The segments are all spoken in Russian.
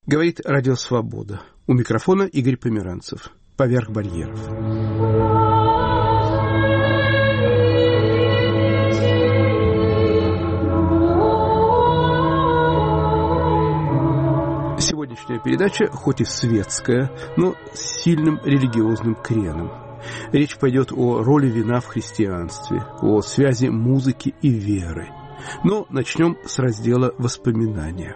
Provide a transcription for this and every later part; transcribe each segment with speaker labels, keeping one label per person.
Speaker 1: Говорит Радио Свобода. У микрофона Игорь Померанцев. Поверх барьеров. Сегодняшняя передача, хоть и светская, но с сильным религиозным креном. Речь пойдет о роли вина в христианстве, о связи музыки и веры. Но начнем с раздела «Воспоминания».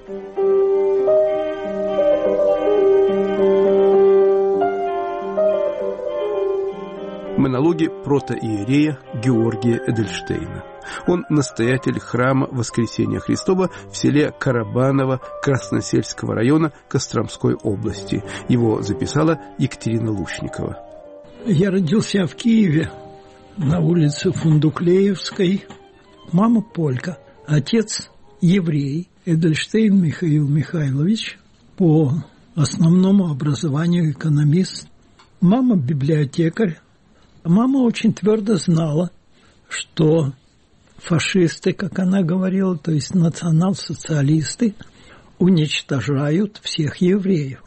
Speaker 1: Монологи протоиерея Георгия Эдельштейна. Он настоятель храма Воскресения Христова в селе Карабаново Красносельского района Костромской области. Его записала Екатерина Лушникова.
Speaker 2: Я родился в Киеве на улице Фундуклеевской. Мама полька, отец еврей, Эдельштейн Михаил Михайлович, по основному образованию экономист. Мама библиотекарь. Мама очень твердо знала, что фашисты, как она говорила, то есть национал-социалисты, уничтожают всех евреев.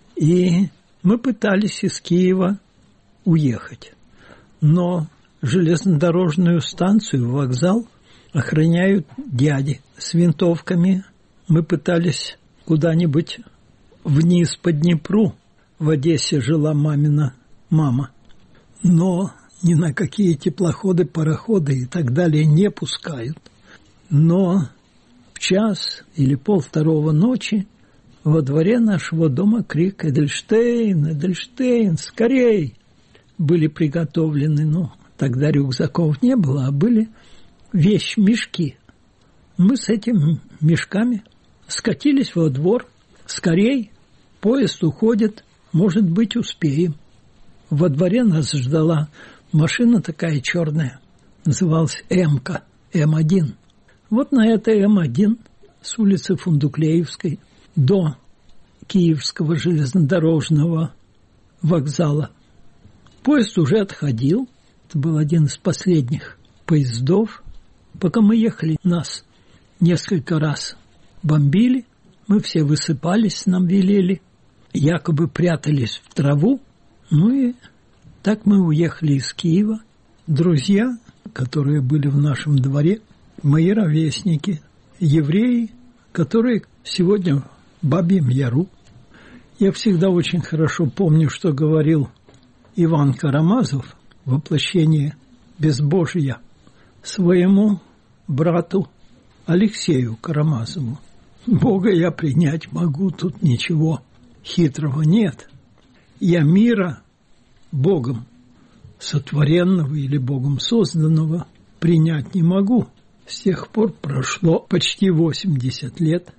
Speaker 2: И мы пытались из Киева уехать. Но железнодорожную станцию, вокзал охраняют дяди с винтовками. Мы пытались куда-нибудь вниз по Днепру. В Одессе жила мамина мама. Но ни на какие теплоходы, пароходы и так далее не пускают. Но в 1 или 1:30 ночи во дворе нашего дома крик «Эдельштейн! Эдельштейн! Скорей!» Были приготовлены, тогда рюкзаков не было, а были вещмешки. Мы с этими мешками скатились во двор. Скорей! Поезд уходит, может быть, успеем. Во дворе нас ждала машина такая черная, называлась М-ка, М1. Вот на этой М1 с улицы Фундуклеевской до Киевского железнодорожного вокзала. Поезд уже отходил, это был один из последних поездов. Пока мы ехали, нас несколько раз бомбили, мы все высыпались, нам велели, якобы прятались в траву. И так мы уехали из Киева. Друзья, которые были в нашем дворе, мои ровесники, евреи, которые сегодня в Бабьем Яру. Я всегда очень хорошо помню, что говорил Иван Карамазов, воплощение безбожия, своему брату Алексею Карамазову. Бога я принять могу, тут ничего хитрого нет. Я мира Богом сотворенного или Богом созданного принять не могу. С тех пор прошло почти 80 лет.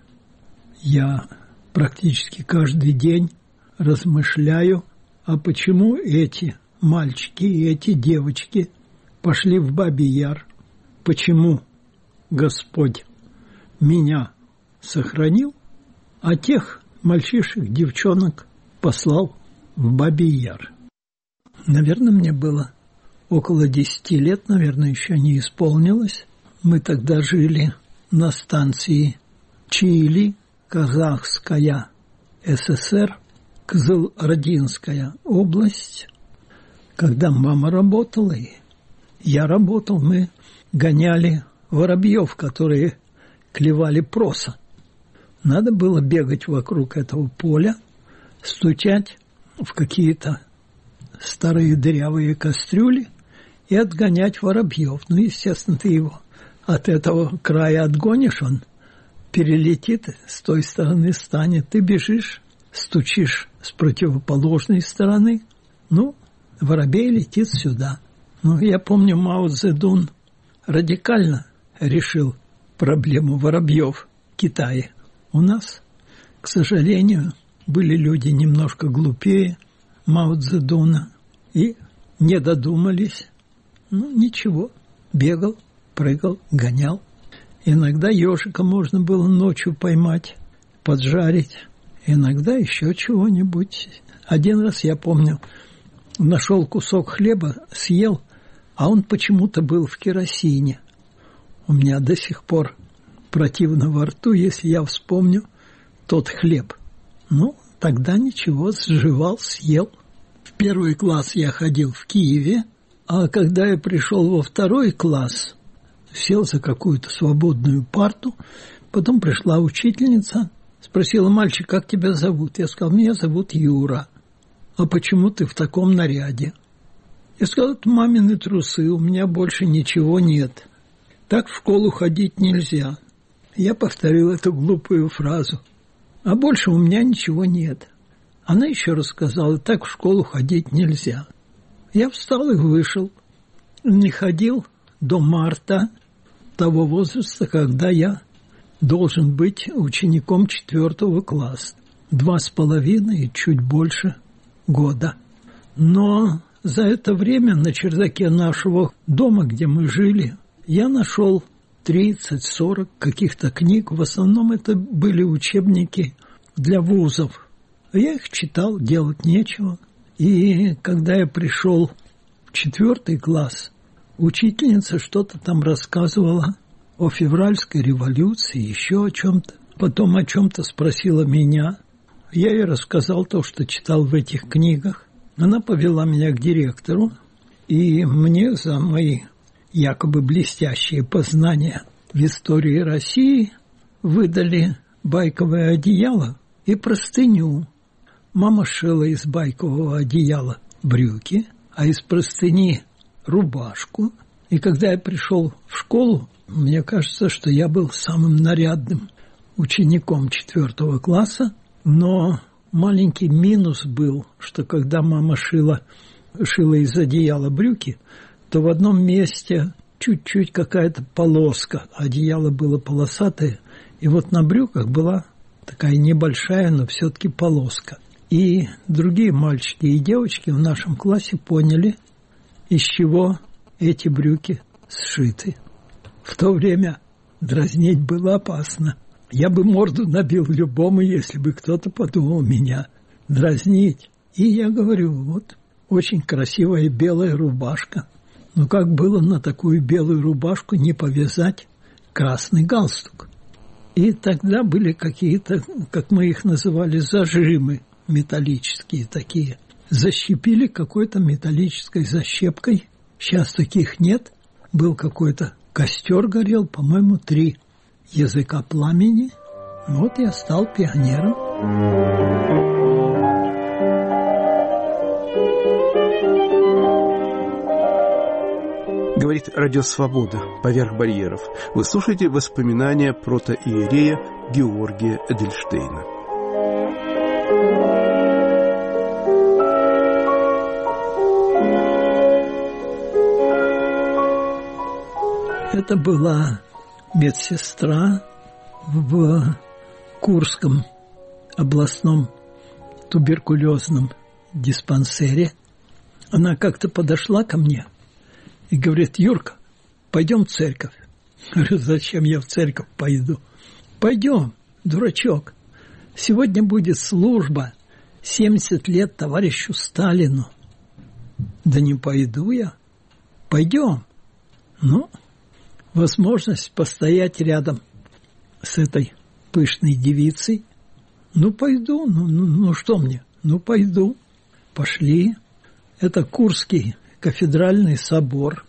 Speaker 2: Я практически каждый день размышляю, а почему эти мальчики и эти девочки пошли в Бабий Яр? Почему Господь меня сохранил, а тех мальчишек, девчонок послал в Бабий Яр? Наверное, мне было около 10 лет, наверное, еще не исполнилось. Мы тогда жили на станции Чили, Казахская ССР, Кызылординская область. Когда мама работала и я работал, мы гоняли воробьев, которые клевали проса. Надо было бегать вокруг этого поля, стучать в какие-то старые дырявые кастрюли и отгонять воробьев. Естественно, ты его от этого края отгонишь, он перелетит, с той стороны станет. Ты бежишь, стучишь с противоположной стороны. Воробей летит сюда. Я помню, Мао Цзэдун радикально решил проблему воробьев в Китае. У нас, к сожалению, были люди немножко глупее Мао Цзэдуна и не додумались. Ничего, бегал, прыгал, гонял. Иногда ежика можно было ночью поймать, поджарить, иногда еще чего-нибудь. Один раз, я помню, нашел кусок хлеба, съел, а он почему-то был в керосине. У меня до сих пор противно во рту, если я вспомню тот хлеб. Ну, тогда ничего, сживал, съел. В 1 класс я ходил в Киеве, а когда я пришел во 2 класс, сел за какую-то свободную парту, потом пришла учительница, спросила: мальчик, как тебя зовут? Я сказал: меня зовут Юра. А почему ты в таком наряде? Я сказал: это мамины трусы, у меня больше ничего нет. Так в школу ходить нельзя. Я повторил эту глупую фразу. А больше у меня ничего нет. Она еще раз сказала: так в школу ходить нельзя. Я встал и вышел. Не ходил до марта того возраста, когда я должен быть учеником 4 класса. 2,5 и чуть больше года. Но за это время на чердаке нашего дома, где мы жили, я нашел 30-40 каких-то книг. В основном это были учебники для вузов. Я их читал, делать нечего. И когда я пришел в 4 класс, учительница что-то там рассказывала о февральской революции, еще о чем-то. Потом о чем-то спросила меня. Я ей рассказал то, что читал в этих книгах. Она повела меня к директору, и мне за мои якобы блестящие познания в истории России выдали байковое одеяло и простыню. Мама шила из байкового одеяла брюки, а из простыни рубашку. И когда я пришел в школу, мне кажется, что я был самым нарядным учеником 4 класса, но маленький минус был, что когда мама шила из одеяла брюки, то в одном месте чуть-чуть какая-то полоска, одеяло было полосатое, и вот на брюках была такая небольшая, но все-таки полоска. И другие мальчики и девочки в нашем классе поняли, из чего эти брюки сшиты. В то время дразнить было опасно. Я бы морду набил любому, если бы кто-то подумал меня дразнить. И я говорю: вот очень красивая белая рубашка. Но как было на такую белую рубашку не повязать красный галстук? И тогда были какие-то, как мы их называли, зажимы металлические такие. Защепили какой-то металлической защепкой. Сейчас таких нет. Был какой-то костер горел, по-моему, 3 языка пламени. Вот я стал пионером.
Speaker 1: Говорит Радио Свобода, поверх барьеров. Вы слушаете воспоминания протоиерея Георгия Эдельштейна.
Speaker 2: Это была медсестра в Курском областном туберкулезном диспансере. Она как-то подошла ко мне и говорит: Юрка, пойдем в церковь. Я говорю: зачем я в церковь пойду? Пойдем, дурачок. Сегодня будет служба 70 лет товарищу Сталину. Да не пойду я. Пойдем. Ну, возможность постоять рядом с этой пышной девицей. Ну, пойду. Ну, что мне? Ну, пойду. Пошли. Это Курский кафедральный собор,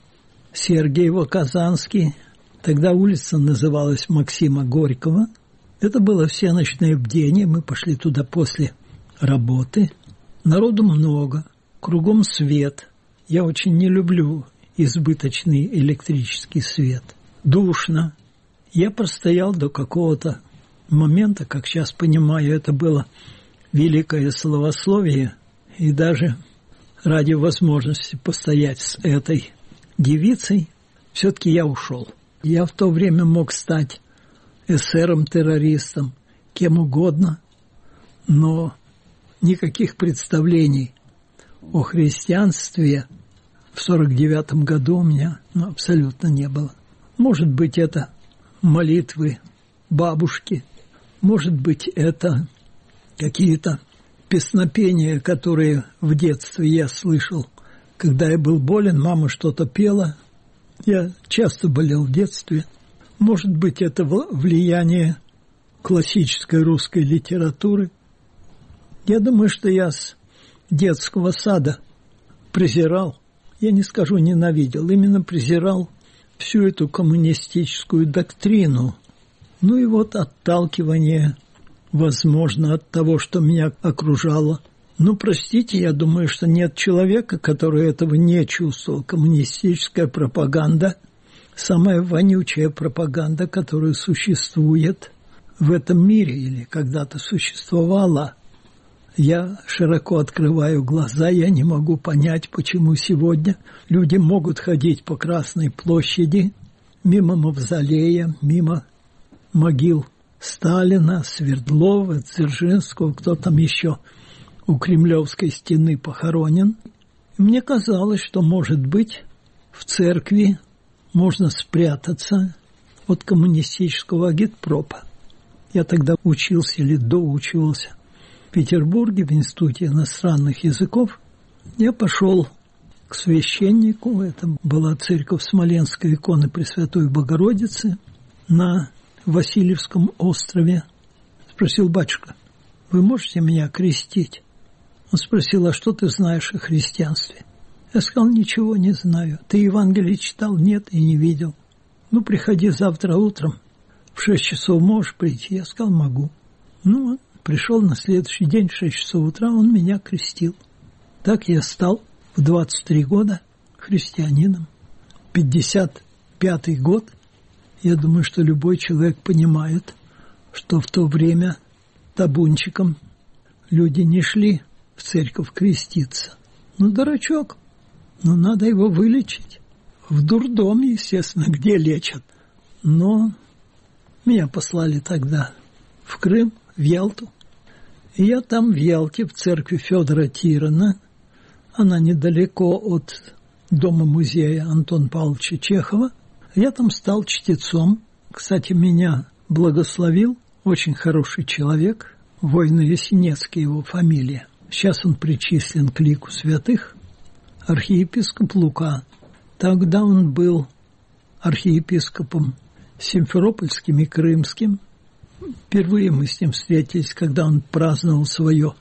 Speaker 2: Сергиево-Казанский. Тогда улица называлась Максима Горького. Это было всеночное бдение. Мы пошли туда после работы. Народу много, кругом свет. Я очень не люблю избыточный электрический свет. Душно. Я простоял до какого-то момента, как сейчас понимаю, это было великое словословие, и даже ради возможности постоять с этой девицей, все-таки я ушел. Я в то время мог стать эсером-террористом, кем угодно, но никаких представлений о христианстве в 1949 году у меня абсолютно не было. Может быть, это молитвы бабушки, может быть, это какие-то песнопения, которые в детстве я слышал. Когда я был болен, мама что-то пела. Я часто болел в детстве. Может быть, это влияние классической русской литературы. Я думаю, что я с детского сада презирал, я не скажу ненавидел, именно презирал всю эту коммунистическую доктрину. Ну и вот отталкивание, возможно, от того, что меня окружало. Ну, простите, я думаю, что нет человека, который этого не чувствовал. Коммунистическая пропаганда – самая вонючая пропаганда, которая существует в этом мире или когда-то существовала. Я широко открываю глаза, я не могу понять, почему сегодня люди могут ходить по Красной площади, мимо Мавзолея, мимо могил Сталина, Свердлова, Дзержинского, кто там еще у Кремлевской стены похоронен. Мне казалось, что, может быть, в церкви можно спрятаться от коммунистического агитпропа. Я тогда учился или доучивался в Петербурге в Институте иностранных языков. Я пошел к священнику, это была церковь Смоленской иконы Пресвятой Богородицы на Васильевском острове. Спросил: батюшка, вы можете меня крестить? Он спросил: а что ты знаешь о христианстве? Я сказал: ничего не знаю. Ты Евангелие читал? Нет, и не видел. Ну, приходи завтра утром, в 6 часов можешь прийти? Я сказал: могу. Ну, пришел на следующий день в 6 часов утра, он меня крестил. Так я стал в 23 года христианином. 55-й год. Я думаю, что любой человек понимает, что в то время табунчиком люди не шли в церковь креститься. Ну, дурачок, ну, надо его вылечить. В дурдом, естественно, где лечат. Но меня послали тогда в Крым, в Ялту. И я там в Ялте, в церкви Федора Тирона, она недалеко от дома-музея Антона Павловича Чехова, я там стал чтецом. Кстати, меня благословил очень хороший человек, Войно-Ясенецкий его фамилия. Сейчас он причислен к лику святых, архиепископ Лука. Тогда он был архиепископом Симферопольским и Крымским. Впервые мы с ним встретились, когда он праздновал свое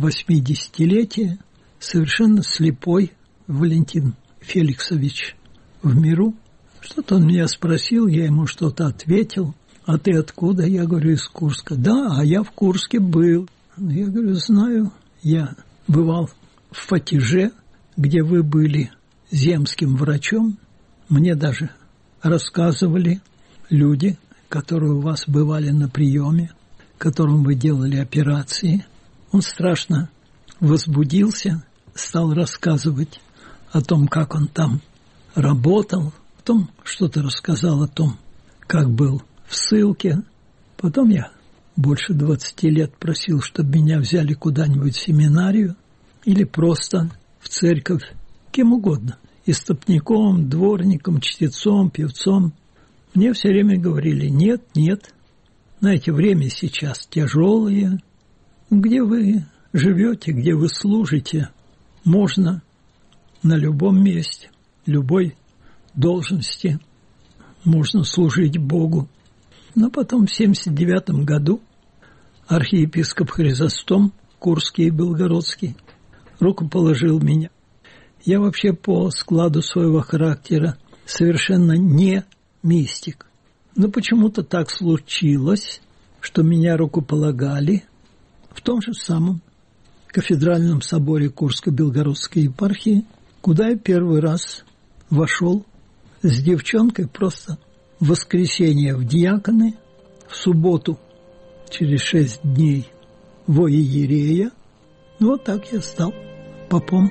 Speaker 2: 80-летие. Совершенно слепой Валентин Феликсович в миру. Что-то он меня спросил, я ему что-то ответил. А ты откуда? Я говорю: из Курска. Да, а я в Курске был. Я говорю: знаю. Я бывал в Фатиже, где вы были земским врачом. Мне даже рассказывали люди, которые у вас бывали на приеме, которым вы делали операции. Он страшно возбудился, стал рассказывать о том, как он там работал, потом что-то рассказал о том, как был в ссылке. Потом я больше 20 лет просил, чтобы меня взяли куда-нибудь в семинарию или просто в церковь, кем угодно. Истопником, дворником, чтецом, певцом. Мне все время говорили: нет, нет. Знаете, время сейчас тяжелое. Где вы живете, где вы служите, можно на любом месте, любой должности можно служить Богу. Но потом в 1979 году архиепископ Хризостом, Курский и Белгородский, рукоположил меня. Я вообще по складу своего характера совершенно не мистик. Но почему-то так случилось, что меня рукополагали в том же самом кафедральном соборе Курско-Белгородской епархии, куда я первый раз вошел с девчонкой просто в воскресенье в диаконы, в субботу через 6 дней во иерея. Ну, вот так я стал попом.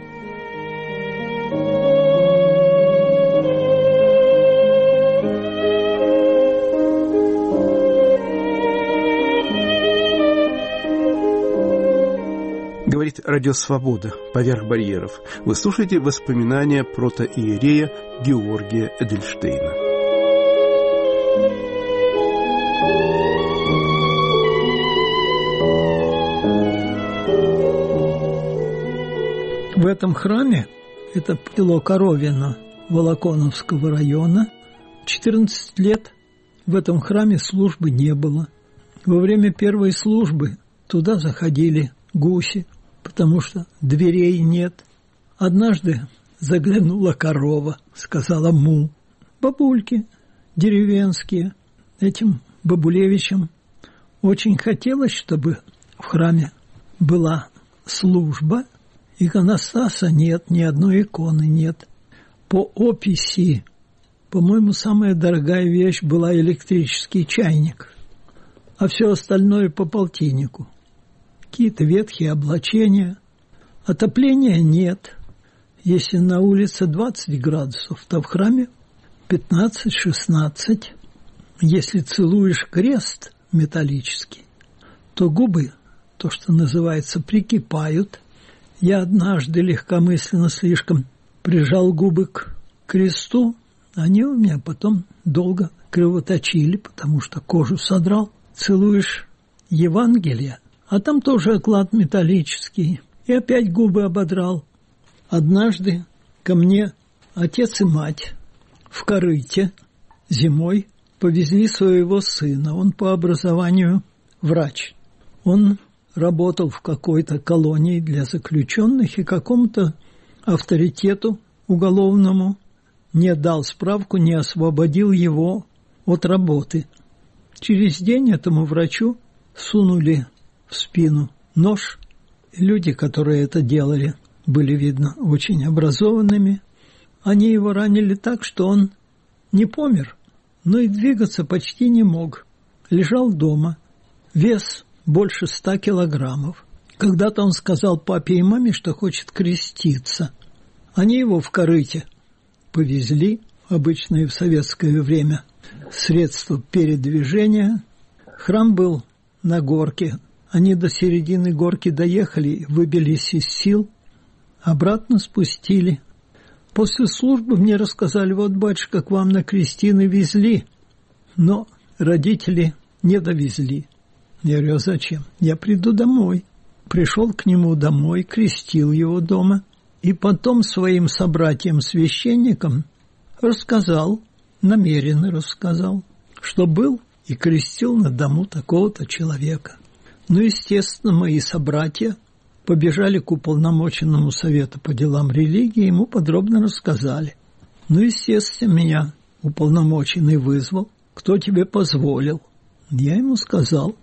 Speaker 1: Говорит Радио Свобода, поверх барьеров. Вы слушаете воспоминания протоиерея Георгия Эдельштейна.
Speaker 2: В этом храме, это село Коровино Волоконовского района, 14 лет в этом храме службы не было. Во время первой службы туда заходили гуси, потому что дверей нет. Однажды заглянула корова, сказала му. Бабульки деревенские, этим бабулевичам очень хотелось, чтобы в храме была служба. Иконостаса нет, ни одной иконы нет. По описи, по-моему, самая дорогая вещь была электрический чайник, а все остальное по полтиннику. Какие-то ветхие облачения. Отопления нет. Если на улице 20 градусов, то в храме 15-16. Если целуешь крест металлический, то губы, то, что называется, прикипают. Я однажды легкомысленно слишком прижал губы к кресту, они у меня потом долго кровоточили, потому что кожу содрал. Целуешь Евангелие, а там тоже оклад металлический, и опять губы ободрал. Однажды ко мне отец и мать в корыте зимой повезли своего сына. Он по образованию врач. Он работал в какой-то колонии для заключенных и какому-то авторитету уголовному не дал справку, не освободил его от работы. Через день этому врачу сунули в спину нож. Люди, которые это делали, были, видно, очень образованными. Они его ранили так, что он не помер, но и двигаться почти не мог. Лежал дома. Вес больше 100 килограммов. Когда-то он сказал папе и маме, что хочет креститься. Они его в корыте повезли, обычное в советское время средство передвижения. Храм был на горке. Они до середины горки доехали, выбились из сил, обратно спустили. После службы мне рассказали: вот, батюшка, к вам на крестины везли, но родители не довезли. Я говорю: а зачем? Я приду домой. Пришел к нему домой, крестил его дома, и потом своим собратьям-священникам рассказал, намеренно рассказал, что был и крестил на дому такого-то человека. Ну, естественно, мои собратья побежали к уполномоченному совету по делам религии, ему подробно рассказали. Ну, естественно, меня уполномоченный вызвал. Кто тебе позволил? Я ему сказал,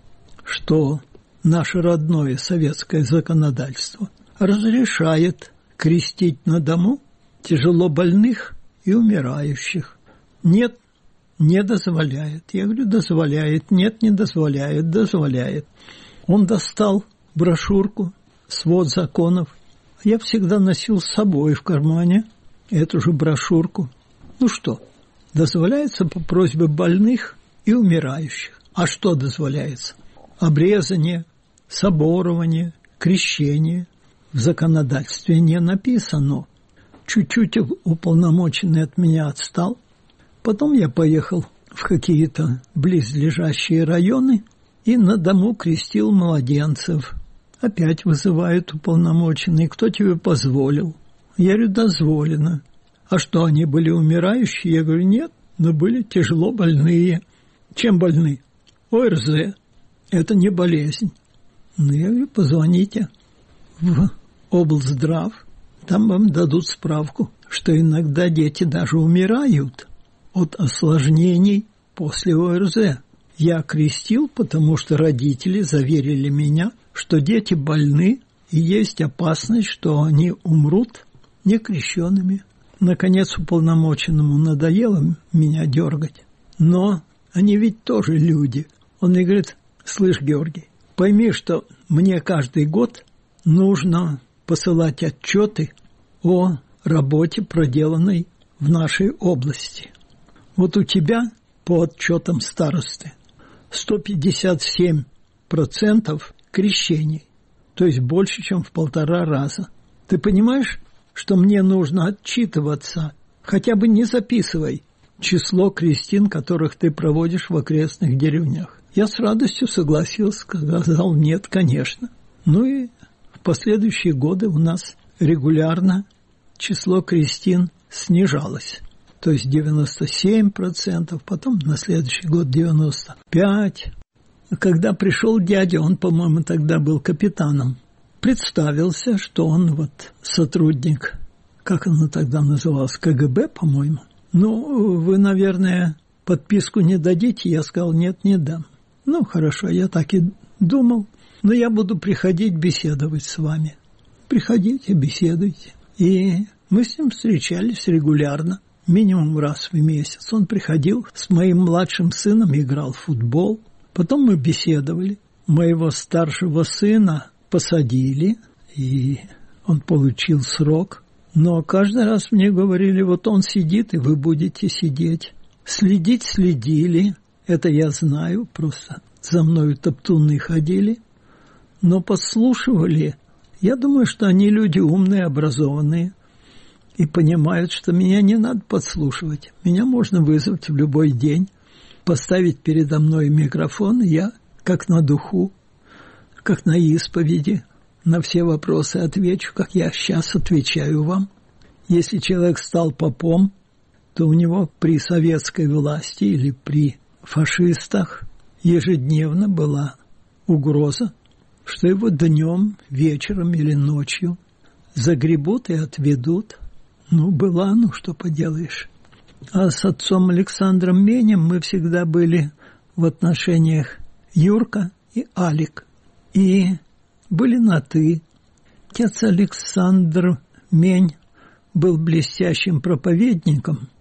Speaker 2: что наше родное советское законодательство разрешает крестить на дому тяжело больных и умирающих. Нет, не дозволяет. Я говорю: дозволяет. Нет, не дозволяет. Дозволяет. Он достал брошюрку «Свод законов». Я всегда носил с собой в кармане эту же брошюрку. Ну что, дозволяется по просьбе больных и умирающих. А что дозволяется? Обрезание, соборование, крещение. В законодательстве не написано. Чуть-чуть уполномоченный от меня отстал. Потом я поехал в какие-то близлежащие районы и на дому крестил младенцев. Опять вызывают уполномоченный: кто тебе позволил? Я говорю: дозволено. А что, они были умирающие? Я говорю: нет, но были тяжело больные. Чем больны? ОРЗ. Это не болезнь. Ну, я говорю: позвоните в облздрав, там вам дадут справку, что иногда дети даже умирают от осложнений после ОРЗ. Я крестил, потому что родители заверили меня, что дети больны и есть опасность, что они умрут некрещенными. Наконец уполномоченному надоело меня дергать. Но они ведь тоже люди. Он мне говорит: слышь, Георгий, пойми, что мне каждый год нужно посылать отчеты о работе, проделанной в нашей области. Вот у тебя по отчетам старосты 157% крещений, то есть больше, чем в 1,5 раза. Ты понимаешь, что мне нужно отчитываться? Хотя бы не записывай число крестин, которых ты проводишь в окрестных деревнях. Я с радостью согласился, сказал: нет, конечно. Ну и в последующие годы у нас регулярно число крестин снижалось. То есть 97%, потом на следующий год 95%. Когда пришел дядя, он, по-моему, тогда был капитаном, представился, что он вот сотрудник, как оно тогда называлось, КГБ, по-моему. Ну, вы, наверное, подписку не дадите? Я сказал, нет, не дам. Ну, хорошо, я так и думал. Но я буду приходить беседовать с вами. Приходите, беседуйте. И мы с ним встречались регулярно, минимум раз в месяц. Он приходил с моим младшим сыном, играл в футбол. Потом мы беседовали. Моего старшего сына посадили, и он получил срок. Но каждый раз мне говорили, вот он сидит, и вы будете сидеть. Следить следили, это я знаю, просто за мною топтуны ходили. Но подслушивали. Я думаю, что они люди умные, образованные и понимают, что меня не надо подслушивать. Меня можно вызвать в любой день, поставить передо мной микрофон, и я, как на духу, как на исповеди, на все вопросы отвечу, как я сейчас отвечаю вам. Если человек стал попом, то у него при советской власти или при фашистах ежедневно была угроза, что его днем, вечером или ночью загребут и отведут. Ну, была, ну, что поделаешь. А с отцом Александром Менем мы всегда были в отношениях Юрка и Алик. И были на «ты». Отец Александр Мень был блестящим проповедником,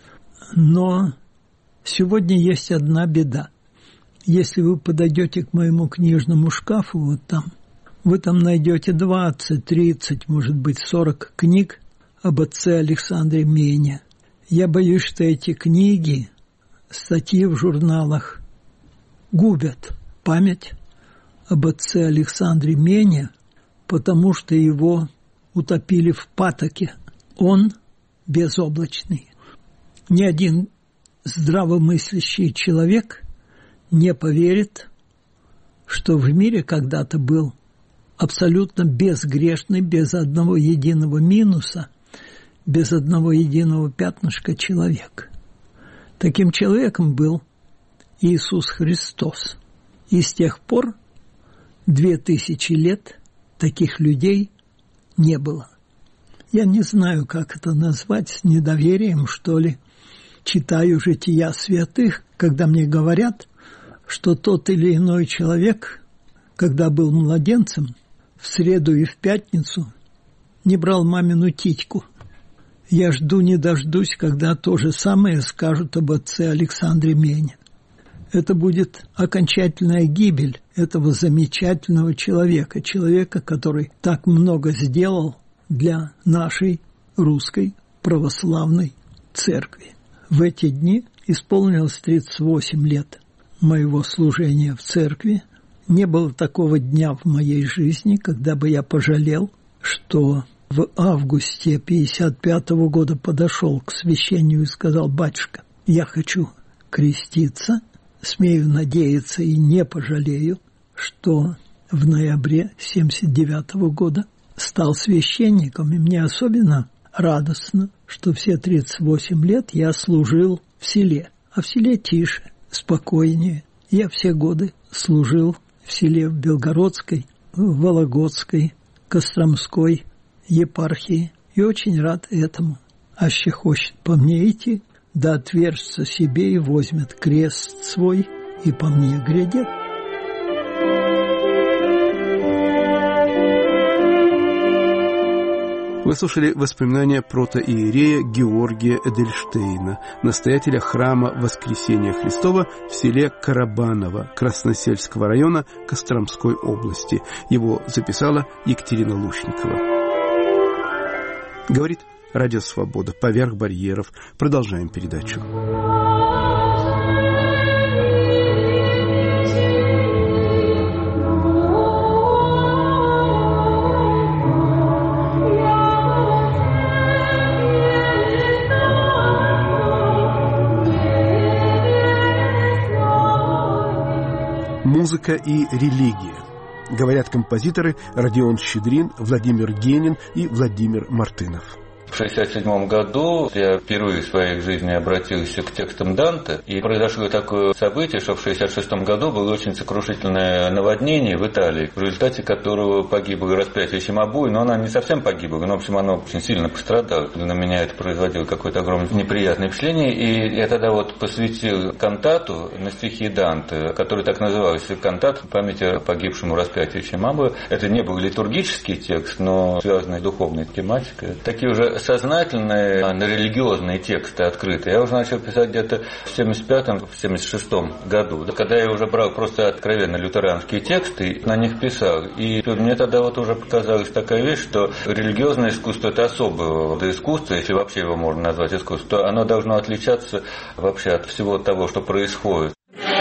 Speaker 2: но сегодня есть одна беда. Если вы подойдете к моему книжному шкафу, вот там, вы там найдете 20, 30, может быть, 40 книг об отце Александре Мене. Я боюсь, что эти книги, статьи в журналах губят память об отце Александре Мене, потому что его утопили в патоке. Он безоблачный. Ни один здравомыслящий человек не поверит, что в мире когда-то был абсолютно безгрешный, без одного единого минуса, без одного единого пятнышка человек. Таким человеком был Иисус Христос. И с тех пор 2000 лет таких людей не было. Я не знаю, как это назвать, с недоверием, что ли. Читаю жития святых, когда мне говорят, что тот или иной человек, когда был младенцем, в среду и в пятницу не брал мамину титьку. Я жду не дождусь, когда то же самое скажут об отце Александре Мене. Это будет окончательная гибель этого замечательного человека, который так много сделал для нашей русской православной церкви. В эти дни исполнилось 38 лет моего служения в церкви. Не было такого дня в моей жизни, когда бы я пожалел, что в августе 1955 года подошел к священнику и сказал: «Батюшка, я хочу креститься, смею надеяться и не пожалею, что в ноябре 1979 года стал священником, и мне особенно радостно, что все 38 лет я служил в селе, а в селе тише, спокойнее. Я все годы служил в селе в Белгородской, Вологодской, Костромской епархии и очень рад этому. Аще хочет по мне идти, да отвержется себе и возьмет крест свой и по мне грядет».
Speaker 1: Вы слушали воспоминания протоиерея Георгия Эдельштейна, настоятеля храма Воскресения Христова в селе Карабаново Красносельского района Костромской области. Его записала Екатерина Лущникова. Говорит Радио Свобода. Поверх барьеров. Продолжаем передачу. Музыка и религия. Говорят композиторы Родион Щедрин, Владимир Генин и Владимир Мартынов.
Speaker 3: В 1967 году я впервые в своей жизни обратился к текстам Данте, и произошло такое событие, что в 1966 году было очень сокрушительное наводнение в Италии, в результате которого погибло распятие Симабуи, но она не совсем погибла, но, в общем, она очень сильно пострадала. На меня это производило какое-то огромное неприятное впечатление, и я тогда вот посвятил кантату на стихи Данте, который так назывался, кантат в память о погибшему распятию Симабуи. Это не был литургический текст, но связанный с духовной тематикой. Такие уже сознательные, религиозные тексты открытые я уже начал писать где-то в 1975-1976 году, когда я уже брал просто откровенно лютеранские тексты и на них писал. И мне тогда вот уже показалась такая вещь, что религиозное искусство – это особое искусство, если вообще его можно назвать искусством, то оно должно отличаться вообще от всего того, что происходит.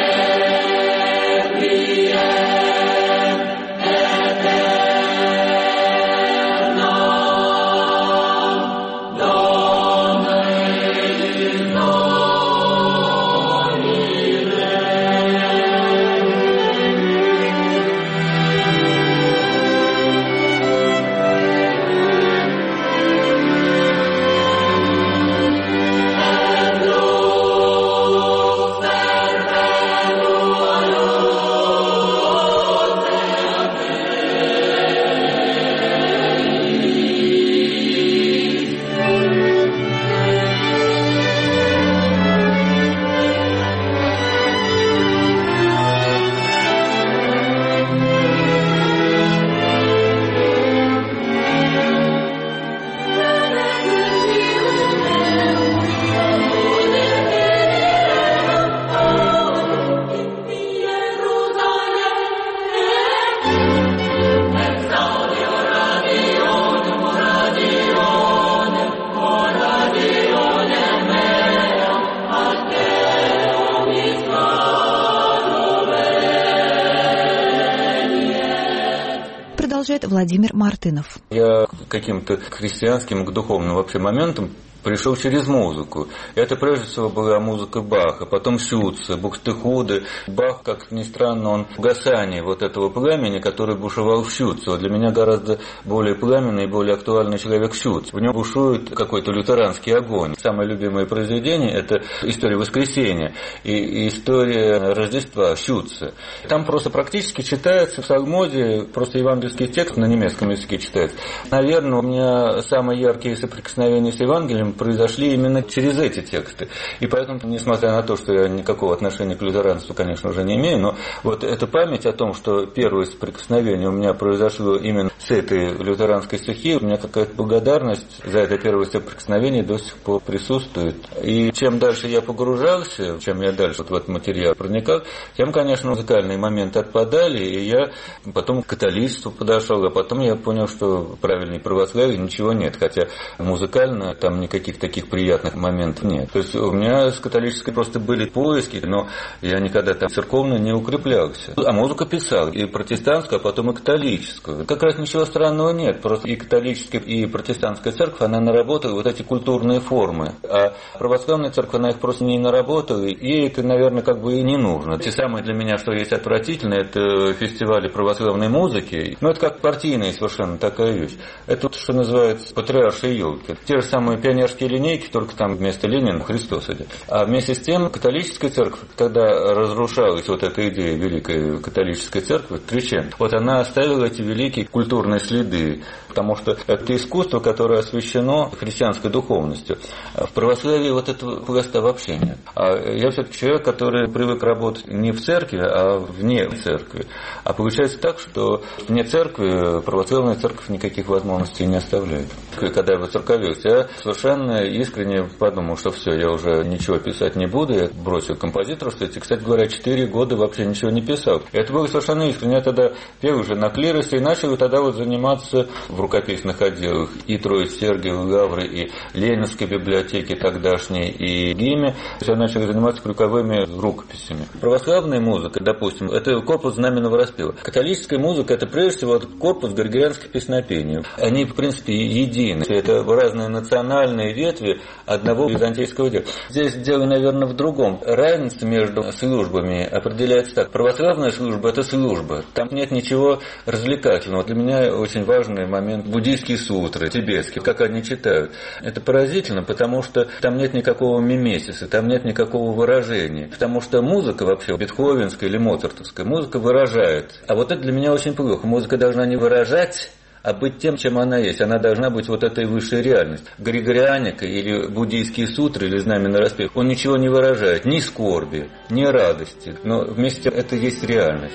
Speaker 4: Владимир Мартынов.
Speaker 3: Я к каким-то христианским, к духовным вообще моментам пришел через музыку. Это прежде всего была музыка Баха, потом Шюца, Букстехуде. Бах, как ни странно, он в угасании вот этого пламени, который бушевал в Шюце. Вот для меня гораздо более пламенный и более актуальный человек Шюц. В нем бушует какой-то лютеранский огонь. Самое любимое произведение – это «История воскресения» и «История Рождества» Шюца. Там просто практически читается в псалмоде, просто евангельский текст на немецком языке читается. Наверное, у меня самые яркие соприкосновения с Евангелием произошли именно через эти тексты. И поэтому, несмотря на то, что я никакого отношения к лютеранству, конечно, уже не имею, но вот эта память о том, что первое соприкосновение у меня произошло именно с этой лютеранской стихией, у меня какая-то благодарность за это первое соприкосновение до сих пор присутствует. И чем дальше я погружался, чем я дальше вот в этот материал проникал, тем, конечно, музыкальные моменты отпадали, и я потом к католичеству подошел, а потом я понял, что правильней православия ничего нет, хотя музыкально там никаких таких приятных моментов нет. То есть у меня с католической просто были поиски, но я никогда там церковно не укреплялся. А музыку писал и протестантскую, а потом и католическую. Как раз ничего странного нет. Просто и католическая, и протестантская церковь, она наработала вот эти культурные формы. А православная церковь, она их просто не наработала, и ей это, наверное, как бы и не нужно. Те самые для меня, что есть отвратительно, это фестивали православной музыки. Ну, это как партийная совершенно такая вещь. Это вот, что называется, патриаршие елки. Те же самые пионерские линейки, только там вместо Ленина Христос идет. А вместе с тем католическая церковь, когда разрушалась вот эта идея великой католической церкви, Тричен, вот она оставила эти великие культурные следы, потому что это искусство, которое освящено христианской духовностью. В православии вот этого пласта вообще нет. А я все-таки человек, который привык работать не в церкви, а вне церкви. А получается так, что вне церкви православная церковь никаких возможностей не оставляет. Когда я воцерковился, я совершенно искренне подумал, что все, я уже ничего писать не буду, я бросил композиторство. И, кстати говоря, 4 года вообще ничего не писал. И это было совершенно искренне. Я тогда пел уже на клиросе и начал тогда вот заниматься в рукописных отделах и Троицы Сергиевой Лавры, и Ленинской библиотеки тогдашней, и ГИМе. Я начал заниматься крюковыми рукописями. Православная музыка, допустим, это корпус знаменного распева. Католическая музыка – это прежде всего корпус григорианских песнопений. Они, в принципе, едины. Это разные национальные отдельные ветви одного византийского дела. Здесь дело, наверное, в другом. Разница между службами определяется так. Православная служба – это служба. Там нет ничего развлекательного. Для меня очень важный момент – буддийские сутры, тибетские, как они читают. Это поразительно, потому что там нет никакого мимесиса, там нет никакого выражения. Потому что музыка вообще, бетховенская или моцартовская, музыка выражает. А вот это для меня очень плохо. Музыка должна не выражать, а быть тем, чем она есть. Она должна быть вот этой высшей реальностью. Григорианика или буддийские сутры, или знамя на распев, он ничего не выражает, ни скорби, ни радости. Но вместе это есть реальность.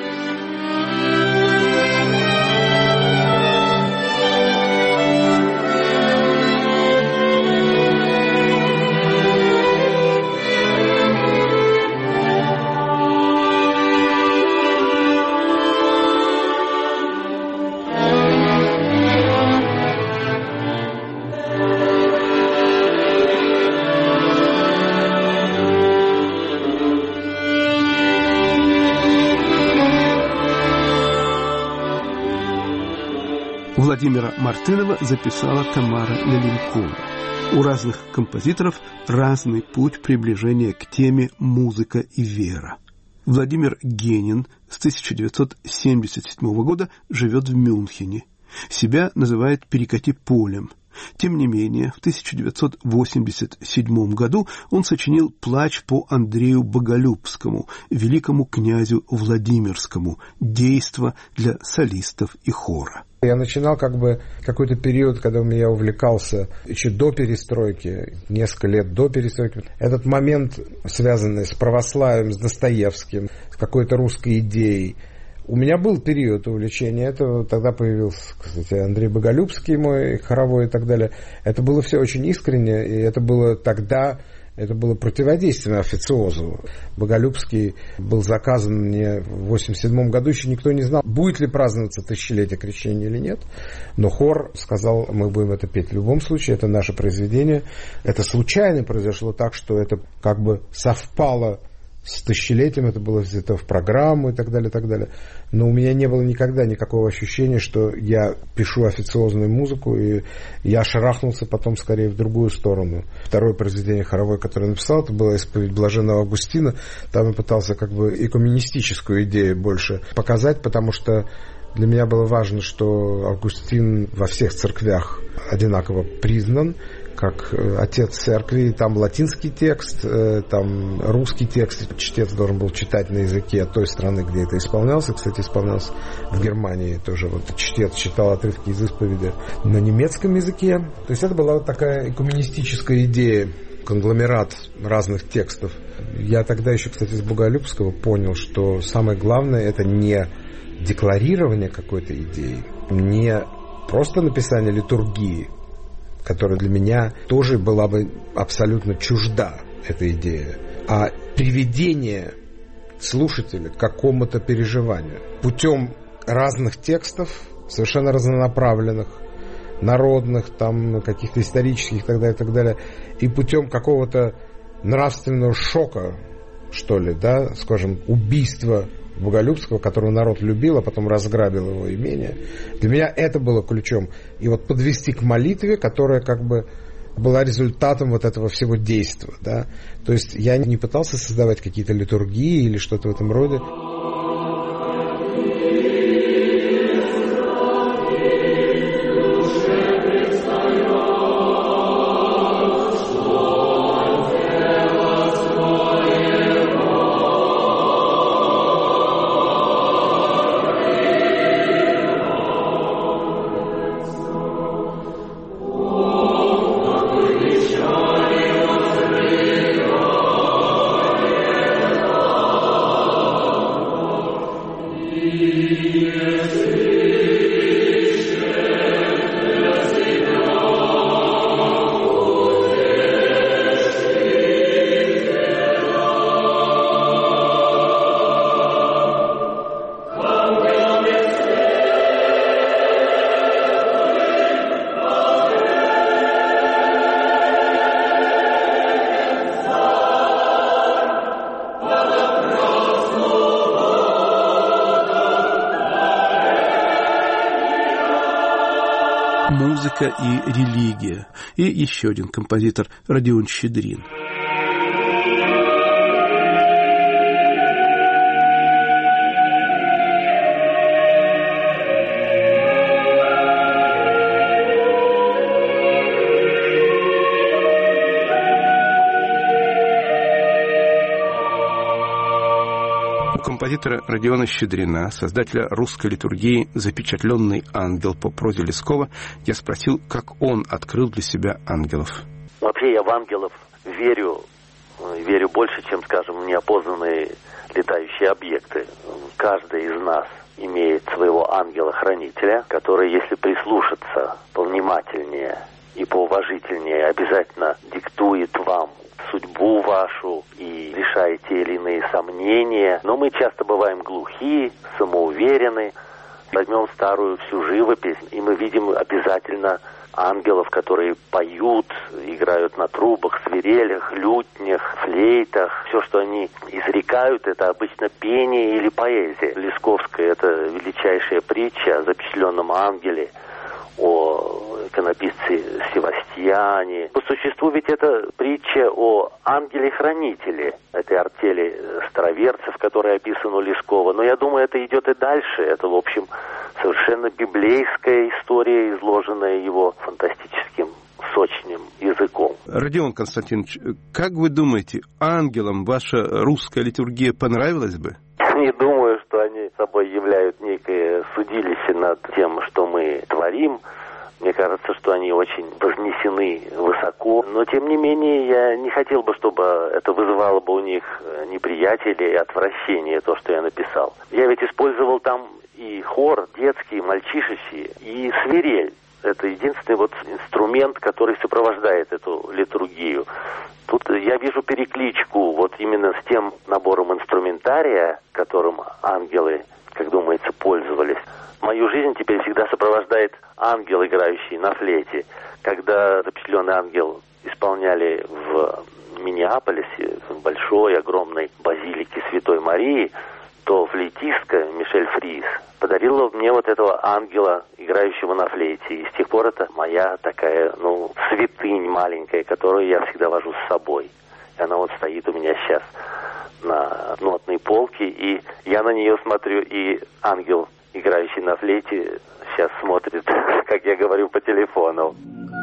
Speaker 1: Владимира Мартынова записала Тамара Леленкова. У разных композиторов разный путь приближения к теме «Музыка и вера». Владимир Генин с 1977 года живет в Мюнхене. Себя называет «Перекати полем». Тем не менее, в 1987 году он сочинил «Плач по Андрею Боголюбскому», великому князю Владимирскому, действо для солистов и хора.
Speaker 5: Я начинал какой-то период, когда я увлекался еще до перестройки, несколько лет до перестройки. Этот момент, связанный с православием, с Достоевским, с какой-то русской идеей. У меня был период увлечения этого. Тогда появился, кстати, Андрей Боголюбский, мой хоровой и так далее. Это было все очень искренне, и это было тогда... Это было противодействие официозу. Боголюбский был заказан мне в 1987 году. Еще никто не знал, будет ли праздноваться тысячелетие крещения или нет. Но хор сказал, мы будем это петь в любом случае. Это наше произведение. Это случайно произошло так, что это как бы совпало с тысячелетием, это было взято в программу и так далее, и так далее. Но у меня не было никогда никакого ощущения, что я пишу официозную музыку, и я шарахнулся потом скорее в другую сторону. Второе произведение хоровое, которое я написал, это была «Исповедь Блаженного Августина». Там я пытался экуменистическую идею больше показать, потому что для меня было важно, что Августин во всех церквях одинаково признан как отец церкви. Там латинский текст, там русский текст. Чтец должен был читать на языке той страны, где это исполнялось. Кстати, исполнялось в Германии тоже. Чтец читал отрывки из исповеди на немецком языке. То есть это была такая экуменистическая идея, конгломерат разных текстов. Я тогда еще, кстати, с Боголюбского понял, что самое главное — это не декларирование какой-то идеи, не просто написание литургии, которая для меня тоже была бы абсолютно чужда, эта идея, а приведение слушателя к какому-то переживанию путем разных текстов, совершенно разнонаправленных, народных, там, каких-то исторических и так далее, и путем какого-то нравственного шока, что ли, да, скажем, убийства Боголюбского, которого народ любил, а потом разграбил его имение. Для меня это было ключом. И подвести к молитве, которая была результатом этого всего действия. Да? То есть я не пытался создавать какие-то литургии или что-то в этом роде.
Speaker 1: Музыка и религия. И еще один композитор Родион Щедрин. Композитора Родиона Щедрина, создателя русской литургии «Запечатленный ангел» по прозе Лескова, я спросил, как он открыл для себя ангелов.
Speaker 6: Вообще я в ангелов верю больше, чем, скажем, в неопознанные летающие объекты. Каждый из нас имеет своего ангела-хранителя, который, если прислушаться повнимательнее и поуважительнее, обязательно диктует вам судьбу вашу и решает те или иные сомнения. Но мы часто бываем глухи, самоуверены. Возьмем старую всю живопись, и мы видим обязательно ангелов, которые поют, играют на трубах, свирелях, лютнях, флейтах. Все, что они изрекают, это обычно пение или поэзия. Лесковская — это величайшая притча о запечатленном ангеле, о иконописце Севастьяне. По существу ведь это притча о ангеле-хранителе, этой артели староверцев, которая описана у Лескова. Но я думаю, это идет и дальше. Это, в общем, совершенно библейская история, изложенная его фантастическим, сочным языком.
Speaker 1: Родион Константинович, как вы думаете, ангелам ваша русская литургия понравилась бы?
Speaker 6: Не думаю, что они собой являют некое судилище над тем, что мы творим. Мне кажется, что они очень вознесены высоко. Но, тем не менее, я не хотел бы, чтобы это вызывало бы у них неприятие и отвращение, то, что я написал. Я ведь использовал там и хор детский, мальчишечий, и свирель. Это единственный вот инструмент, который сопровождает эту литургию. Тут я вижу перекличку вот именно с тем набором инструментария, которым ангелы, как думается, пользовались. Мою жизнь теперь всегда сопровождает ангел, играющий на флейте. Когда запечатленный ангел исполняли в Миннеаполисе, в большой, огромной базилике Святой Марии, то флейтистка Мишель Фрис подарила мне вот этого ангела, играющего на флейте. И с тех пор это моя такая, святынь маленькая, которую я всегда вожу с собой. И она вот стоит у меня сейчас на нотной полке, и я на нее смотрю, и ангел, играющий на флейте, сейчас смотрит, как я говорю, по телефону.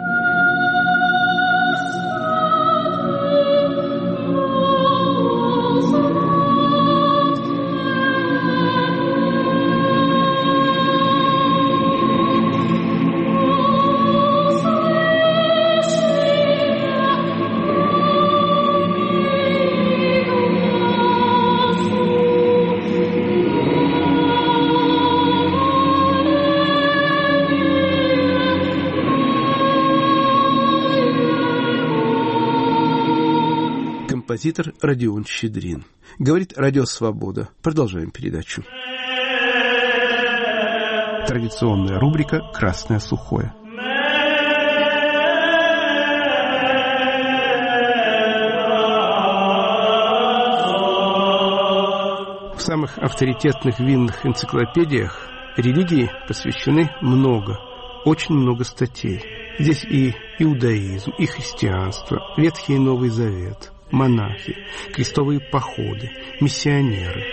Speaker 1: Композитор Родион Щедрин. Говорит Радио Свобода. Продолжаем передачу. Традиционная рубрика «Красное сухое». В самых авторитетных винных энциклопедиях религии посвящены очень много статей. Здесь и иудаизм, и христианство, Ветхий и Новый Завет, монахи, крестовые походы, миссионеры.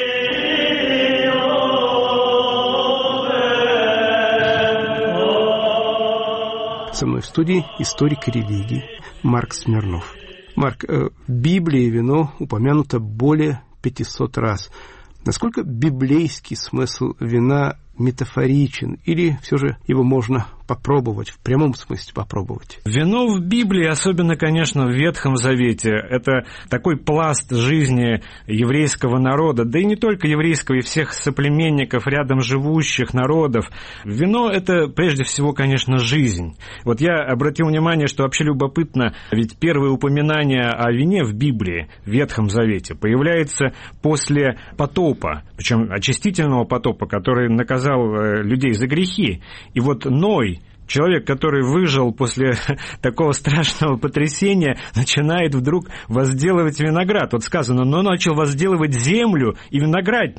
Speaker 1: Со мной в студии историк религии Марк Смирнов. Марк, в Библии вино упомянуто более 500 раз. Насколько библейский смысл вина метафоричен, или все же его можно попробовать, в прямом смысле попробовать?
Speaker 7: Вино в Библии, особенно, конечно, в Ветхом Завете, это такой пласт жизни еврейского народа, да и не только еврейского, и всех соплеменников, рядом живущих народов. Вино — это, прежде всего, конечно, жизнь. Вот я обратил внимание, что вообще любопытно, ведь первое упоминание о вине в Библии, в Ветхом Завете, появляется после потопа, причем очистительного потопа, который наказал людей за грехи. И вот Ной, человек, который выжил после такого страшного потрясения, начинает вдруг возделывать виноград. Вот сказано, но начал возделывать землю и виноградник.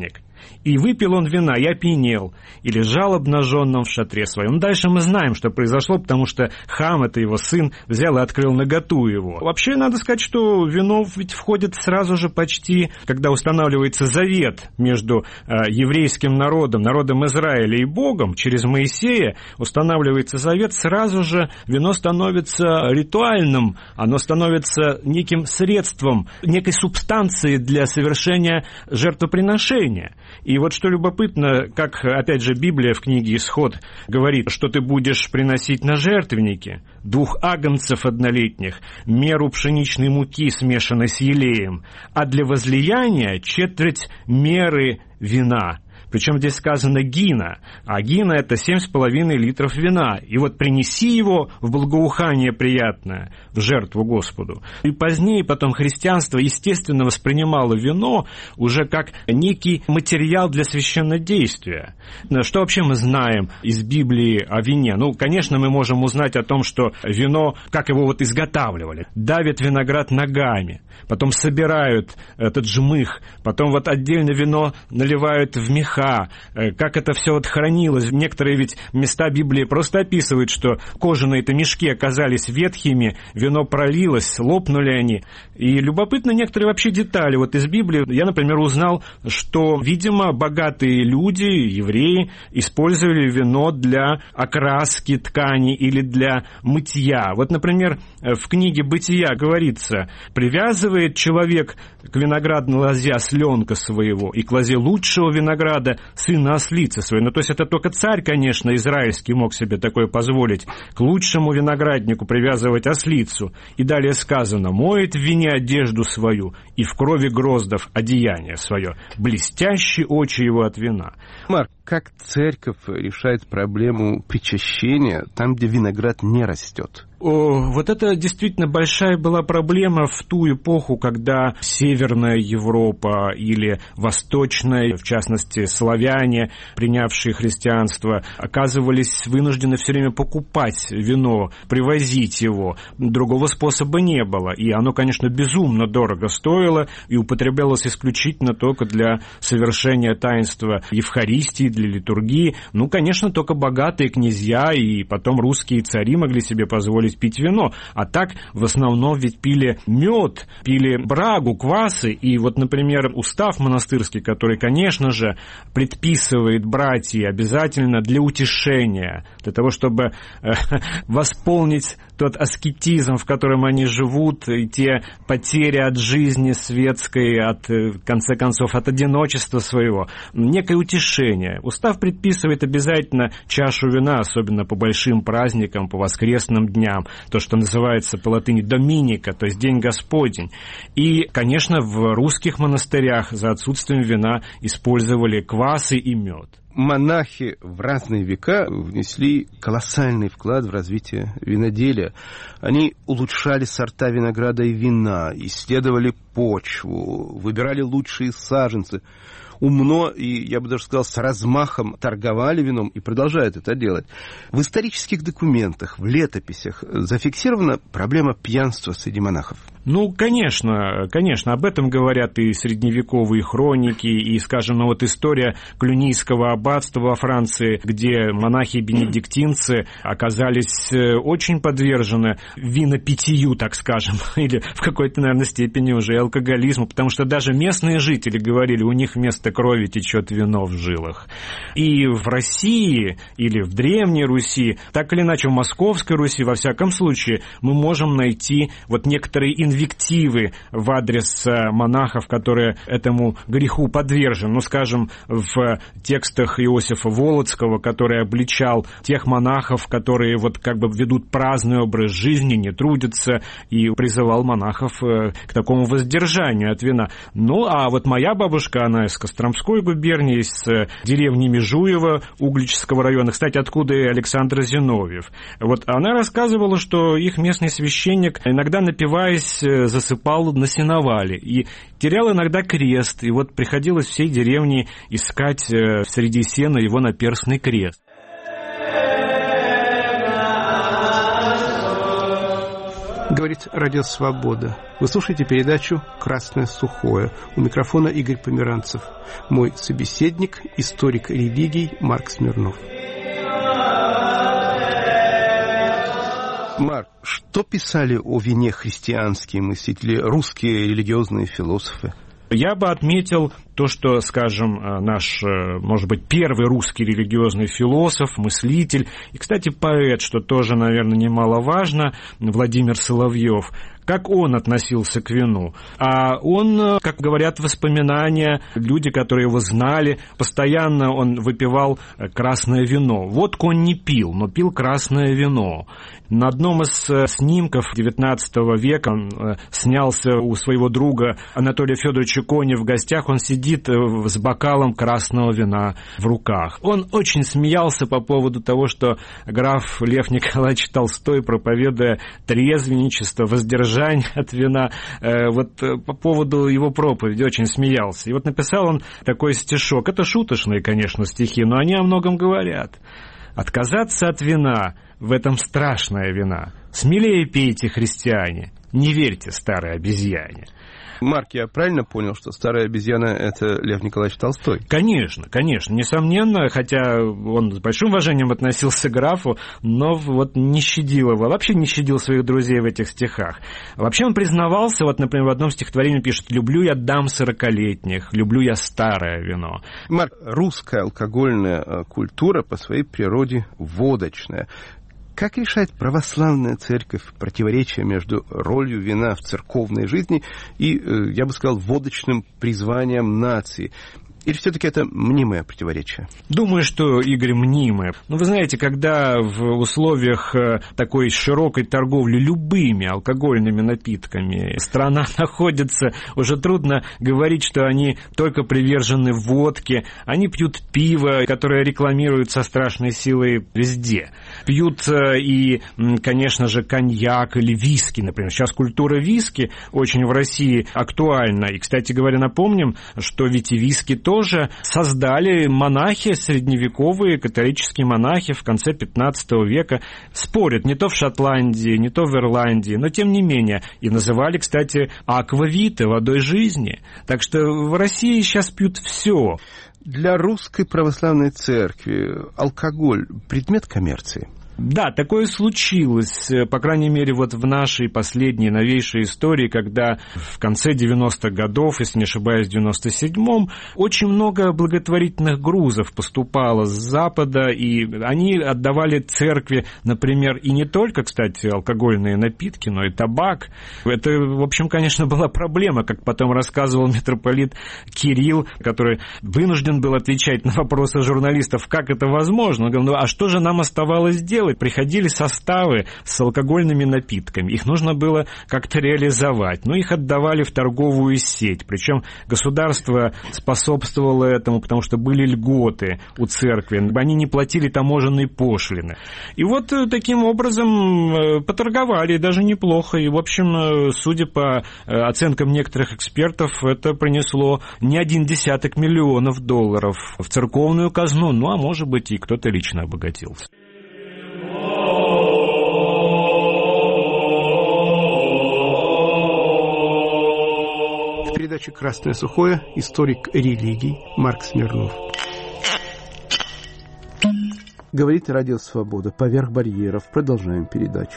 Speaker 7: И выпил он вина, и опьянел, и лежал обнаженным в шатре своем. Дальше мы знаем, что произошло, потому что Хам, это его сын, взял и открыл наготу его. Вообще, надо сказать, что вино ведь входит сразу же почти, когда устанавливается завет между еврейским народом, народом Израиля и Богом, через Моисея устанавливается завет, сразу же вино становится ритуальным, оно становится неким средством, некой субстанцией для совершения жертвоприношения. И вот что любопытно, как, опять же, Библия в книге «Исход» говорит, что ты будешь приносить на жертвенники 2 агнцев однолетних, меру пшеничной муки, смешанной с елеем, а для возлияния 1/4 меры вина. Причем здесь сказано гина, а гина – это 7,5 литров вина. И вот принеси его в благоухание приятное, в жертву Господу. И позднее потом христианство, естественно, воспринимало вино уже как некий материал для священнодействия. Что вообще мы знаем из Библии о вине? Ну, конечно, мы можем узнать о том, что вино, как его вот изготавливали. Давят виноград ногами, потом собирают этот жмых, потом вот отдельно вино наливают в меха, как это все вот хранилось. Некоторые ведь места Библии просто описывают, что кожаные-то мешки оказались ветхими, вино пролилось, лопнули они. И любопытно некоторые вообще детали. Вот из Библии я, например, узнал, что, видимо, богатые люди, евреи, использовали вино для окраски ткани или для мытья. Вот, например, в книге «Бытия» говорится: «Привязывает человек к виноградной лозе осленка своего, и к лозе лучшего винограда сына ослицы своей». Ну, то есть это только царь, конечно, израильский мог себе такое позволить, к лучшему винограднику привязывать ослицу. И далее сказано: «Моет в вине одежду свою, и в крови гроздов одеяние свое, блестящие очи его от вина».
Speaker 1: Марк, как церковь решает проблему причащения там, где виноград не растет?
Speaker 7: Вот это действительно большая была проблема в ту эпоху, когда Северная Европа или Восточная, в частности славяне, принявшие христианство, оказывались вынуждены все время покупать вино, привозить его. Другого способа не было. И оно, конечно, безумно дорого стоило и употреблялось исключительно только для совершения таинства Евхаристии, для литургии. Ну, конечно, только богатые князья и потом русские цари могли себе позволить пить вино, а так в основном ведь пили мед, пили брагу, квасы. И вот, например, устав монастырский, который, конечно же, предписывает братьям обязательно для утешения, для того, чтобы восполнить тот аскетизм, в котором они живут, и те потери от жизни светской, от, в конце концов, от одиночества своего, некое утешение. Устав предписывает обязательно чашу вина, особенно по большим праздникам, по воскресным дням, то, что называется по латыни «доминика», то есть День Господень. И, конечно, в русских монастырях за отсутствием вина использовали квасы и мед.
Speaker 1: Монахи в разные века внесли колоссальный вклад в развитие виноделия. Они улучшали сорта винограда и вина, исследовали почву, выбирали лучшие саженцы. Умно и, я бы даже сказал, с размахом торговали вином и продолжают это делать. В исторических документах, в летописях зафиксирована проблема пьянства среди монахов.
Speaker 7: Ну, конечно, об этом говорят и средневековые хроники, и, скажем, вот история Клюнийского аббатства во Франции, где монахи-бенедиктинцы оказались очень подвержены винопитию, так скажем, или в какой-то, наверное, степени уже алкоголизму, потому что даже местные жители говорили, у них вместо крови течет вино в жилах. И в России или в Древней Руси, так или иначе в Московской Руси, во всяком случае, мы можем найти вот некоторые инвективы в адрес монахов, которые этому греху подвержены. Ну, скажем, в текстах Иосифа Волоцкого, который обличал тех монахов, которые вот как бы ведут праздный образ жизни, не трудятся, и призывал монахов к такому воздержанию от вина. Ну, а вот моя бабушка, она из Костромской губернии, из деревни Межуева Угличского района, кстати, откуда и Александр Зиновьев. Вот она рассказывала, что их местный священник, иногда напиваясь, засыпал на сеновале и терял иногда крест. И вот приходилось всей деревне искать среди сена его наперстный крест.
Speaker 1: Говорит Радио Свобода. Вы слушаете передачу «Красное сухое». У микрофона Игорь Померанцев. Мой собеседник – историк религий Марк Смирнов. Марк, что писали о вине христианские мыслители, русские религиозные философы?
Speaker 7: Я бы отметил то, что, скажем, наш, может быть, первый русский религиозный философ, мыслитель и, кстати, поэт, что тоже, наверное, немаловажно, Владимир Соловьев, как он относился к вину. А он, как говорят воспоминания, люди, которые его знали, постоянно он выпивал красное вино. Водку он не пил, но пил красное вино. На одном из снимков XIX века он снялся у своего друга Анатолия Федоровича Кони в гостях. Он сидит с бокалом красного вина в руках. Он очень смеялся по поводу того, что граф Лев Николаевич Толстой, проповедуя трезвенничество, воздержание от вина, вот по поводу его проповеди очень смеялся. И вот написал он такой стишок. Это шуточные, конечно, стихи, но они о многом говорят. «Отказаться от вина — в этом страшная вина. Смелее пейте, христиане, не верьте старой обезьяне».
Speaker 1: Марк, я правильно понял, что старая обезьяна – это Лев Николаевич Толстой?
Speaker 7: Конечно, несомненно, хотя он с большим уважением относился к графу, но вот не щадил его, вообще не щадил своих друзей в этих стихах. Вообще он признавался, вот, например, в одном стихотворении пишет: «Люблю я дам 40-летних, люблю я старое вино».
Speaker 1: Марк, русская алкогольная культура по своей природе водочная. Как решает православная церковь противоречие между ролью вина в церковной жизни и, я бы сказал, водочным призванием нации? Или все-таки это мнимое противоречие?
Speaker 7: Думаю, что, Игорь, мнимое. Но вы знаете, когда в условиях такой широкой торговли любыми алкогольными напитками страна находится, уже трудно говорить, что они только привержены водке. Они пьют пиво, которое рекламируют со страшной силой везде. Пьют и, конечно же, коньяк или виски, например. Сейчас культура виски очень в России актуальна. И, кстати говоря, напомним, что ведь и виски тоже создали монахи, средневековые католические монахи в конце 15 века. Спорят, не то в Шотландии, не то в Ирландии, но тем не менее. И называли, кстати, аквавита, водой жизни. Так что в России сейчас пьют все.
Speaker 1: Для русской православной церкви алкоголь – предмет коммерции?
Speaker 7: Да, такое случилось, по крайней мере, вот в нашей последней, новейшей истории, когда в конце 90-х годов, если не ошибаюсь, в 97-м, очень много благотворительных грузов поступало с Запада, и они отдавали церкви, например, и не только, кстати, алкогольные напитки, но и табак. Это, в общем, конечно, была проблема, как потом рассказывал митрополит Кирилл, который вынужден был отвечать на вопросы журналистов, как это возможно. Он говорил: ну а что же нам оставалось делать? Приходили составы с алкогольными напитками. Их нужно было как-то реализовать. Но их отдавали в торговую сеть. Причем государство способствовало этому, потому что были льготы у церкви. Они не платили таможенные пошлины. И вот таким образом поторговали даже неплохо. И, в общем, судя по оценкам некоторых экспертов, это принесло не 1,1 миллиона долларов в церковную казну. Ну, а может быть, и кто-то лично обогатился.
Speaker 1: Передача «Красное сухое», историк религий Марк Смирнов. Говорит Радио Свобода. Поверх барьеров. Продолжаем передачу.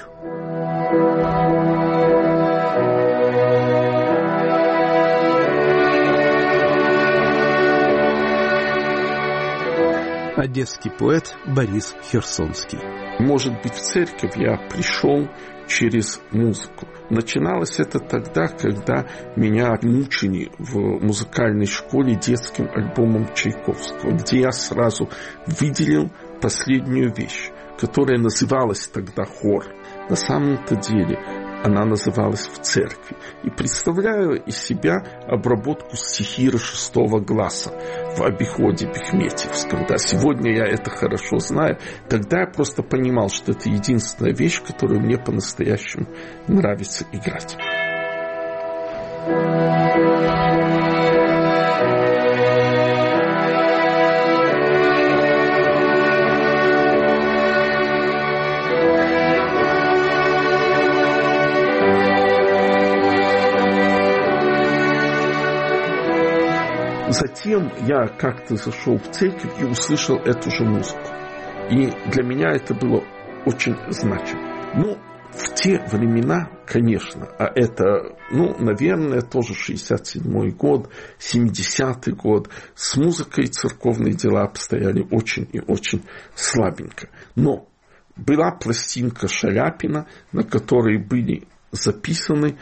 Speaker 1: Одесский поэт Борис Херсонский.
Speaker 8: Может быть, в церковь я пришел через музыку. Начиналось это тогда, когда меня мучили в музыкальной школе детским альбомом Чайковского, где я сразу выделил последнюю вещь, которая называлась тогда хор. На самом-то деле она называлась «В церкви». И представляю из себя обработку стихира шестого гласа в обиходе бехметьевском. Да, сегодня я это хорошо знаю. Тогда я просто понимал, что это единственная вещь, которую мне по-настоящему нравится играть. затем я как-то зашел в церковь и услышал эту же музыку. И для меня это было очень значимо. Ну, в те времена, конечно, а это, наверное, тоже 67-й год, 70-й год, с музыкой церковные дела обстояли очень и очень слабенько. Но была пластинка Шаляпина, на которой были записаны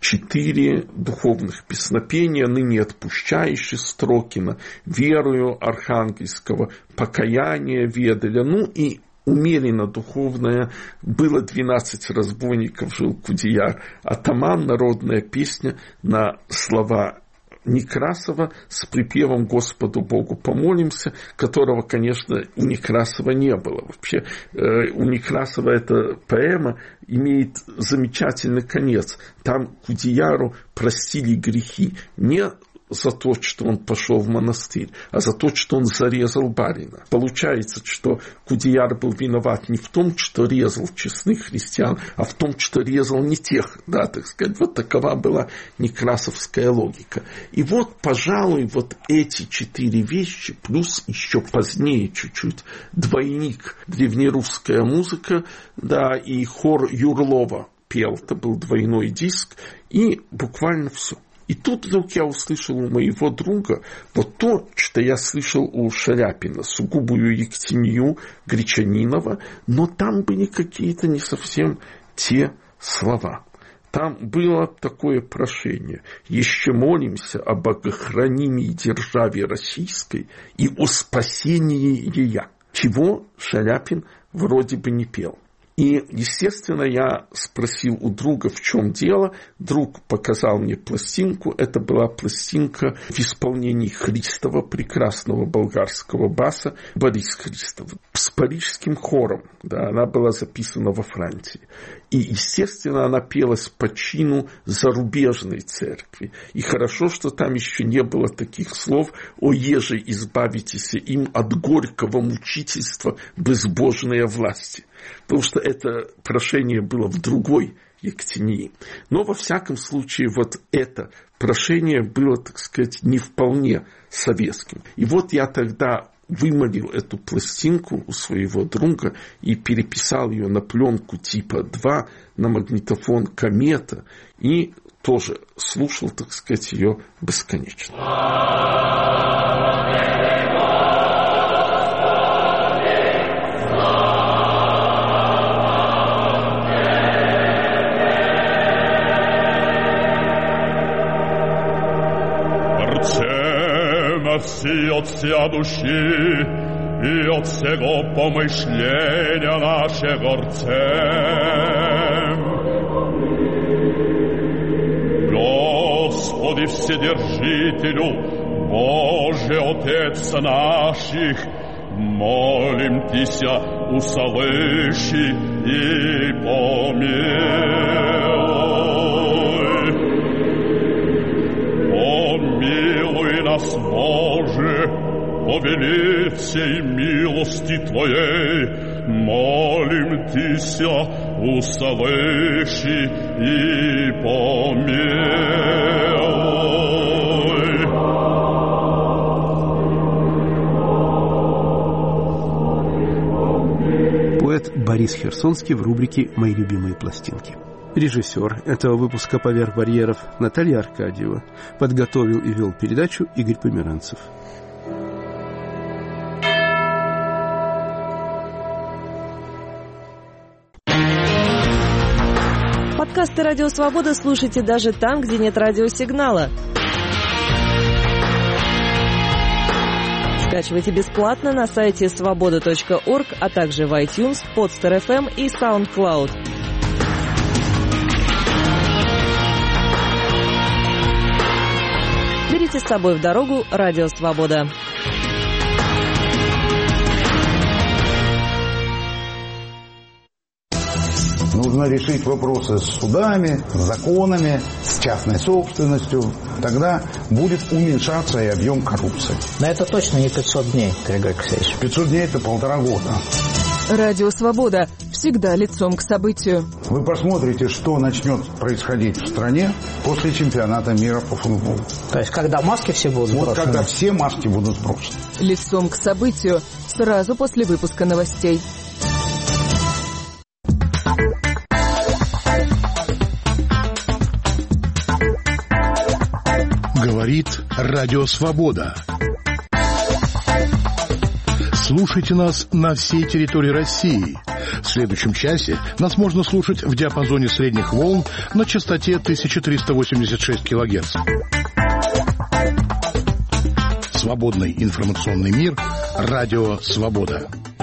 Speaker 8: 4 духовных песнопения, ныне отпущающие Строкина, верою Архангельского, покаяние Веделя, и умеренно духовная, было 12 разбойников, жил Кудеяр, атаман, народная песня на слова Некрасова с припевом «Господу Богу помолимся», которого, конечно, у Некрасова не было. Вообще, у Некрасова эта поэма имеет замечательный конец. Там Кудеяру простили грехи не за то, что он пошел в монастырь, а за то, что он зарезал барина. Получается, что Кудеяр был виноват не в том, что резал честных христиан, а в том, что резал не тех, так сказать. Вот такова была некрасовская логика. И вот, пожалуй, вот эти 4 вещи, плюс еще позднее чуть-чуть двойник, древнерусская музыка, и хор Юрлова пел, это был двойной диск, и буквально все. И тут вдруг я услышал у моего друга вот то, что я слышал у Шаляпина, сугубую ектемию Гречанинова, но там были какие-то не совсем те слова. Там было такое прошение: «Еще молимся о богохранимой державе российской и о спасении ее», чего Шаляпин вроде бы не пел. И, естественно, я спросил у друга, в чем дело. Друг показал мне пластинку. Это была пластинка в исполнении Христова, прекрасного болгарского баса, Борис Христов, с парижским хором. Она была записана во Франции. И, естественно, она пелась по чину зарубежной церкви. И хорошо, что там еще не было таких слов: «О еже избавитесь им от горького мучительства безбожной власти». Потому что это прошение было в другой ектемии. Но, во всяком случае, вот это прошение было, так сказать, не вполне советским. И вот я тогда вымолил эту пластинку у своего друга и переписал ее на пленку типа 2, на магнитофон «Комета», и тоже слушал, так сказать, ее бесконечно.
Speaker 9: Всі от вся душі і от всього помишлення наше горцем. Господи Вседержителю, Боже Отец наших, молим Тися, услыши и помилуй. Помилуй нас, Боже, по великой милости Твоей, молим Тися, услыши и помилуй.
Speaker 1: Поэт Борис Херсонский в рубрике «Мои любимые пластинки». Режиссер этого выпуска «Поверх барьеров» Наталья Аркадьева. Подготовил и вел передачу Игорь Померанцев.
Speaker 10: Подкасты «Радио Свобода» слушайте даже там, где нет радиосигнала. Скачивайте бесплатно на сайте svoboda.org, а также в iTunes, Podster FM и SoundCloud. Берите с собой в дорогу «Радио Свобода».
Speaker 11: Нужно решить вопросы с судами, с законами, с частной собственностью. Тогда будет уменьшаться и объем коррупции.
Speaker 12: Но это точно не 500 дней, Григорий Алексеевич.
Speaker 11: 500 дней – это 1,5 года.
Speaker 10: Радио Свобода.
Speaker 12: всегда лицом к событию.
Speaker 11: Вы посмотрите, что начнет происходить в стране после чемпионата мира по футболу.
Speaker 13: То есть, когда маски все будут сброшены?
Speaker 11: Вот когда все маски будут сброшены.
Speaker 12: Лицом к событию сразу после выпуска новостей.
Speaker 14: Говорит Радио Свобода. Слушайте нас на всей территории России. В следующем часе нас можно слушать в диапазоне средних волн на частоте 1386 кГц. Свободный информационный мир. Радио Свобода.